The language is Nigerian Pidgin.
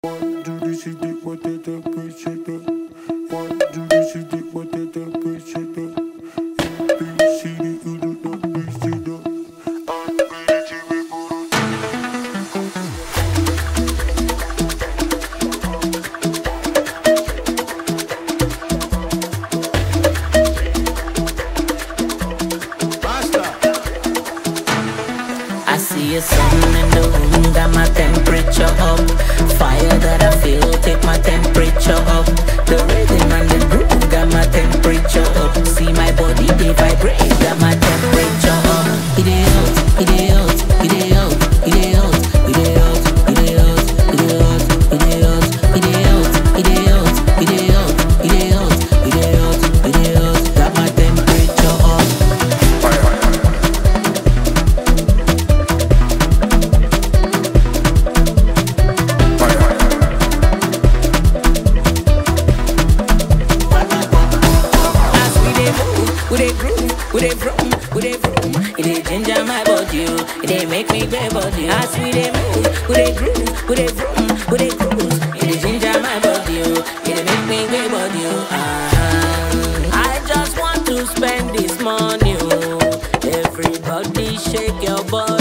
One do the city, what the temperature? One do the city, what the temperature? ABCD, you do not be seen. I see a sun in the room, got my temperature up. Fire that I feel, take my temperature up. The rhythm and the groove got my temperature up. See my body, they vibrate, got my temperature up. It is hot, it is hot, it is hot, it is hot, it is hot, it is hot, it is hot, it is hot, it is hot, it is hot, it is hot, it is hot, it is hot, it is hot, got my temperature up. With a groove, with a vroom, with a vroom. It dey ginger my body, it dey make me grab body. As we dey move, with a groove, with a vroom, with a groove. It dey ginger my body, it dey make me grab body. I just want to spend this money, everybody shake your body.